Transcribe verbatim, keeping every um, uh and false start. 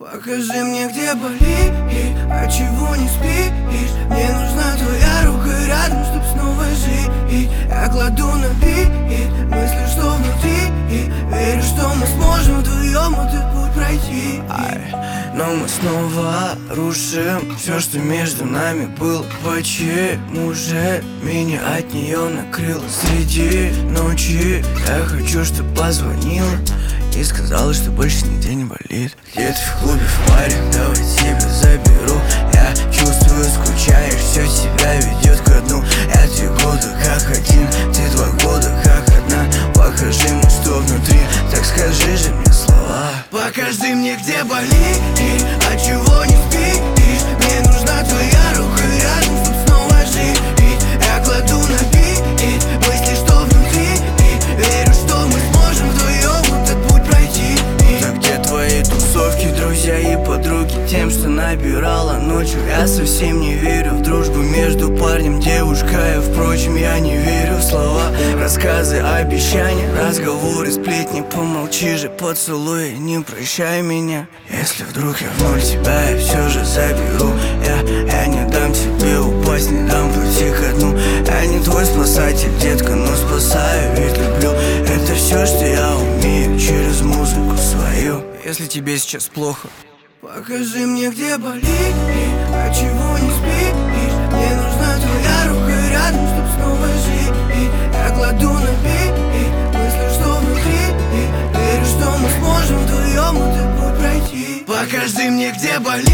Покажи мне, где болит, от чего не спишь. Мне нужна твоя рука рядом, чтоб снова жить. Я кладу на бит мысли, что внутри, и верю, что мы сможем вдвоем этот путь пройти. Ай, но мы снова рушим все, что между нами было. Почему же меня от нее накрыло среди ночи? Я хочу, чтоб позвонила и сказала, что больше нигде не болит. Где-то в клубе, в баре, давай тебя заберу. Я чувствую, скучаешь, все тебя ведет ко дну. Я три года как один, ты два года как одна. Покажи мне, что внутри, так скажи же мне слова. Покажи мне, где болит, от чего не спишь. Мне нужна твоя рука рядом, чтоб снова жить. Я кладу на бит мысли, что внутри, и верю, что мы сможем вдвоем этот путь пройти. Так где твои тусовки, друзья и подруги? Тем, что набирала ночью. Я совсем не верю в дружбу между парнем и девушкой. Впрочем, я не верю в слова, рассказы, обещания, разговоры, сплетни. Помолчи же, поцелуй, не прощай меня. Если вдруг я в ноль тебя, я все же заберу. Я, я не дам тебе упасть, не дам пути ко дну. Я не твой спасатель, детка, но спасаю, ведь люблю. Это все, что я умею через музыку свою. Если тебе сейчас плохо, покажи мне, где болит, от чего не спишь. Мне нужна твоя рука рядом, чтоб снова жить. Я кладу на бит мысли, что внутри, и верю, что мы сможем вдвоем этот путь пройти. Покажи мне, где болит,